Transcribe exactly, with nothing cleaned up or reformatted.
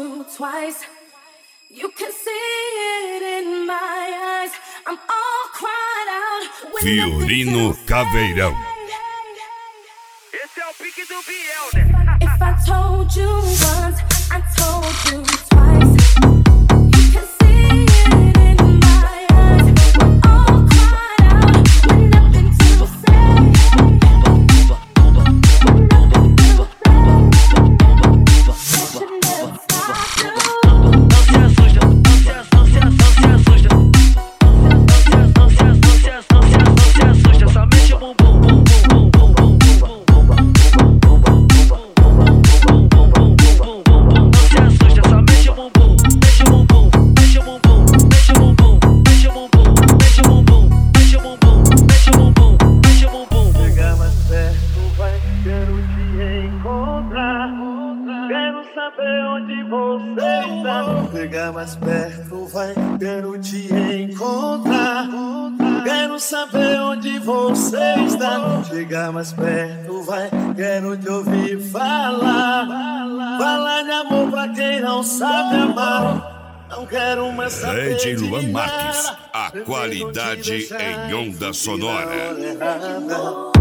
you twice. You can see it in my eyes. I'm all cried out. Fiorino Caveirão. Esse é o pique do Biel, né? If I told you once, I told you twice. You can see it in my eyes. I'm all cried out with nothing to say. I should never stop you. Chegar mais perto, vai, quero te encontrar. Quero saber onde você está. Chegar mais perto, vai, quero te ouvir falar. Falar de amor pra quem não sabe amar. Não quero mais saber D J de Luan nada. Marques, a qualidade em onda sonora.